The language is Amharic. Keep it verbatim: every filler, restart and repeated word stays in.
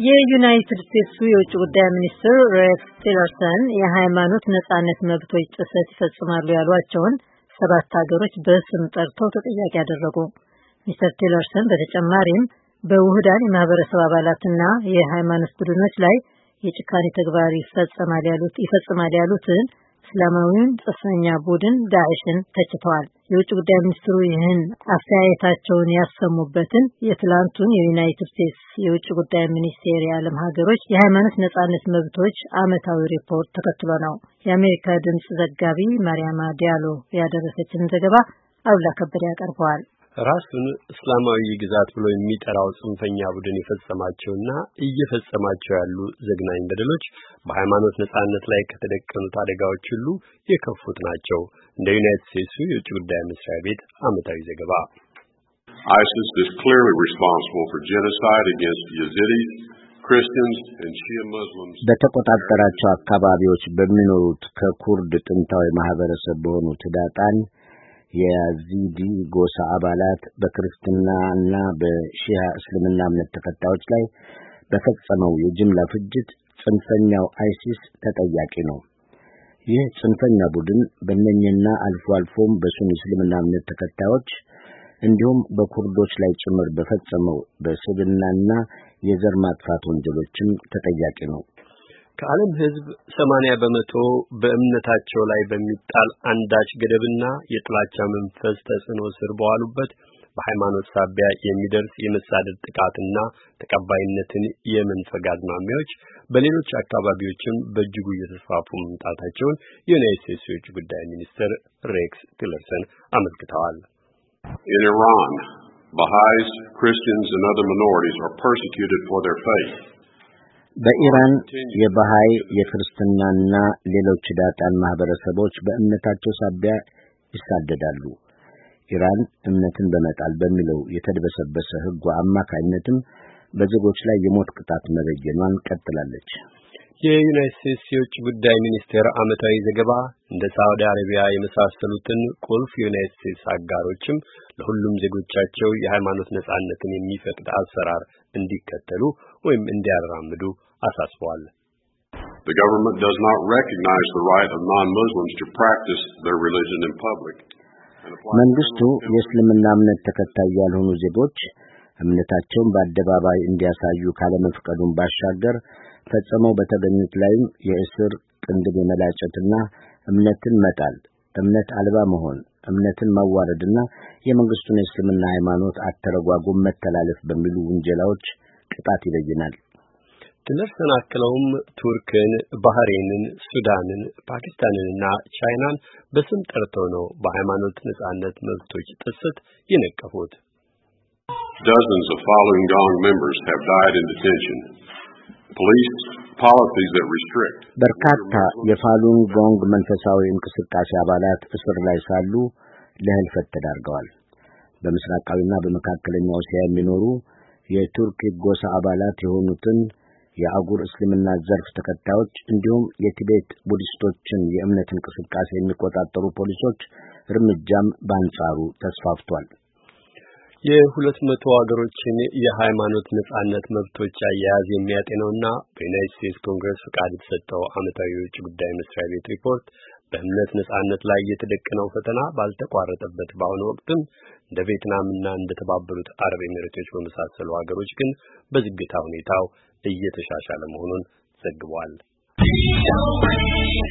የዩናይትድ ስቴትስ የውጭ ጉዳይ ሚኒስትር ሬክስ ቲለርሰን የሃይማኖት ነጻነት መብቶች ጥሰት ይፈጽማሉ ያሏቸውን ሰባት ሀገሮች በስም ጠርተው ተጠያቂ ያደረጉ። ሚስተር ቲለርሰን በተጨማሪም በውህዳን የማህበረሰብ አባላትና የሃይማኖት ቡድኖች ላይ የጭካኔ ተግባር ይፈጽማል ያሉት ይፈጽማል ያሉትን እስላማዊውን ጽንፈኛ ቡድን ዳዕሽን ተችተዋል። የውጭ ጉዳይ ሚኒስትሩ ይህን አስተያየታቸውን ያሰሙበትን የትላንቱን የዩናይትድ ስቴትስ የውጭ ጉዳይ ሚኒስቴር የዓለም ሀገሮች የሃይማኖት ነጻነት መብቶች ዓመታዊ ሪፖርት ተከትሎ ነው። የአሜሪካ ድምጽ ዘጋቢ ማርያማ ዲያሎ ያደረሰችን ዘገባ አሉላ ከበደ ያቀርበዋል። ራሱን እስላማዊ ግዛት ብሎ የሚጠራው ጽንፈኛ ቡድን የፈጸማቸውና እየፈጸማቸው ያሉ ዘግናኝ በደሎች በሃይማኖት ነጻነት ላይ ከተደቀኑት አደጋዎች ሁሉ የከፉት ናቸው። እንደ ዩናይትድ ስቴትስ የውጭ ጉዳይ መስሪያ ቤት ዓመታዊ ዘገባ ISIS is clearly responsible for genocide against Yazidis, Christians and Shia Muslims. በተቆጣጠራቸው አካባቢዎች በሚኖሩት ከኩርድ ጥንታዊ ማህበረሰብ በሆኑት ዳጣን የያዚዲ ጎሳ አባላት በክርስትናና በሺያ እስልምና እምነት ተከታዮች ላይ በፈጸመው የጅምላ ፍጅት ጽንፈኛው አይሲስ ተጠያቂ ነው። ይህ ጽንፈኛ ቡድን በእነኝና አልፎ አልፎም በሱኒ እስልምና እምነት ተከታዮች እንዲሁም በኩርዶች ላይ ጭምር በፈጸመው በስብናና የዘር ማጥፋት ወንጀሎችም ተጠያቂ ነው። ከዓለም ሕዝብ ሰማንያ በመቶ በእምነታቸው ላይ በሚጣል አንዳች ገደብና የጥላቻ መንፈስ ተጽዕኖ ስር በዋሉበት በሃይማኖት ሳቢያ የሚደርስ የመሳደድ ጥቃትና ተቀባይነትን የመንፈግ አዝማሚያዎች በሌሎች አካባቢዎችም በእጅጉ እየተስፋፉ መምጣታቸውን የዩናይትድ ስቴትስ የውጭ ጉዳይ ሚኒስትር ሬክስ ቲለርሰን አመልክተዋል። In Iran, Baha'is, Christians and other minorities are persecuted for their faith. በኢራን የባሃይ የክርስትናና ሌሎች ዳጣን ማህበረሰቦች በእምነታቸው ሳቢያ ይሳደዳሉ። ኢራን እምነትን በመጣል በሚለው የተደበሰበሰ ሕግ አማካይነትም በዜጎች ላይ የሞት ቅጣት መበየኗን ቀጥላለች። የዩናይትድ ስቴትስ የውጭ ጉዳይ ሚኒስቴር ዓመታዊ ዘገባ እንደ ሳዑዲ አረቢያ የመሳሰሉትን ቁልፍ የዩናይትድ ስቴትስ አጋሮችም ለሁሉም ዜጎቻቸው የሃይማኖት ነጻነትን የሚፈቅድ አሰራር እንዲከተሉ ወይም እንዲያራምዱ አሳስበዋል። The government does not recognize the right of non-Muslims to practice their religion in public. መንግስቱ የእስልምና እምነት ተከታይ ያልሆኑ ዜጎች እምነታቸውን በአደባባይ እንዲያሳዩ ካለመፍቀዱን ባሻገር ፈጽመው በተገኙት ላይም የእስር ቅንድብ የመላጨትና እምነትን መጣል፣ እምነት አልባ መሆን፣ እምነትን ማዋረድና የመንግስቱን የእስልምና ሃይማኖት አተረጓጎም መተላለፍ በሚሉ ውንጀላዎች ቅጣት ይበይናል። ቲለርሰን አክለውም ቱርክን፣ ባህሬንን፣ ሱዳንን፣ ፓኪስታንንና ቻይናን በስም ጠርተው ነው በሃይማኖት ነጻነት መብቶች ጥሰት የነቀፉት። Dozens of Falun Gong members have died in detention. Police policies that restrict በርካታ የፋሉን ጎንግ መንፈሳዊ እንቅስቃሴ አባላት እስር ላይ ሳሉ ለህልፈት ተዳርገዋል። በምስራቃዊና በመካከለኛው እስያ የሚኖሩ የቱርክ ጎሳ አባላት የሆኑትን የአጉር እስልምና ዘርፍ ተከታዮች እንዲሁም የቲቤት ቡዲስቶችን የእምነት እንቅስቃሴ የሚቆጣጠሩ ፖሊሶች እርምጃም በአንጻሩ ተስፋፍቷል። የሁለት መቶ ሀገሮችን የሃይማኖት ነጻነት መብቶች አያያዝ የሚያጤነውና በዩናይትድ ስቴትስ ኮንግረስ ፈቃድ የተሰጠው ዓመታዊ የውጭ ጉዳይ መስሪያ ቤት ሪፖርት በእምነት ነጻነት ላይ የተደቀነው ፈተና ባልተቋረጠበት በአሁኑ ወቅትም እንደ ቪየትናምና እንደ ተባበሩት አረብ ኤሚሬቶች በመሳሰሉ ሀገሮች ግን በዝግታ ሁኔታው እየተሻሻለ መሆኑን ዘግቧል።